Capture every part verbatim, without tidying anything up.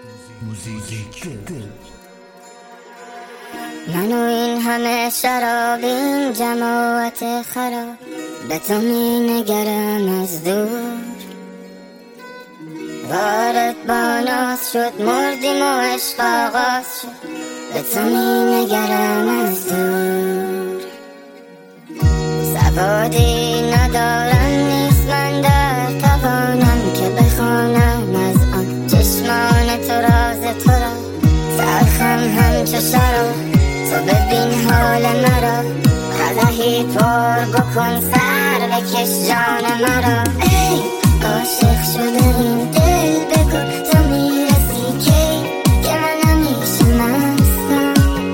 موزیک دل. من و این همه شراب، این جماعت خراب، به تو می نگرم از دور. وارد با ناز شد، مردیم و عشق آغاز شد، به تو می نگرم از دور. سوادی ندارم، نیست من در توانم که بخوانم از آن چشمان تو راز تو را. تلخم همچو شراب، تو ببین حال مرا، قدحی پر بکن سر بکش جان مرا. ای عاشق شده این دل، بگو تو میرسی کی که من همیشه مستم.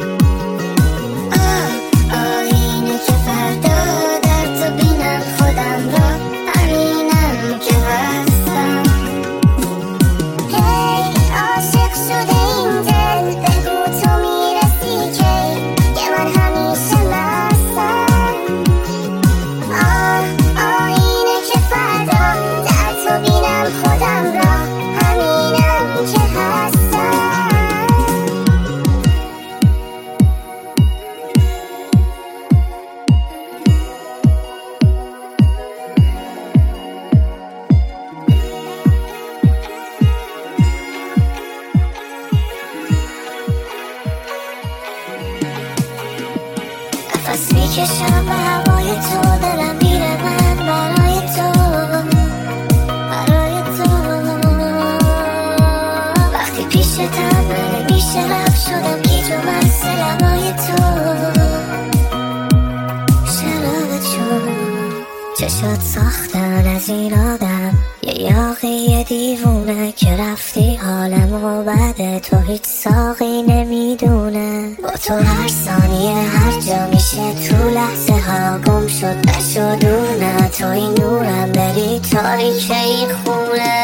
آه آینه که فردا در تو بینم خودم را، همینم که هستم. هی عاشق شده این دل، بگو تو میرسی کی که من همیشه مستم. آه آینه که فردا در تو بینم خودم را، همینم که هستم. نفس میکشم به هوای تو، دلم میره من برای تو، برای تو. وقتی پیشتم من بیشه رفت شدم گیج و مست لبای تو. شراب چون چشات ساختن از این آدم، یه یاقی دیوونه که رفتی حالمو بده. تو هیچ ساقی نمیدونه، با تو هر ثانیه هر جا میشه تو لحظه ها گم شد نشد دور. نه توی نورم بری تاریکه این خونه.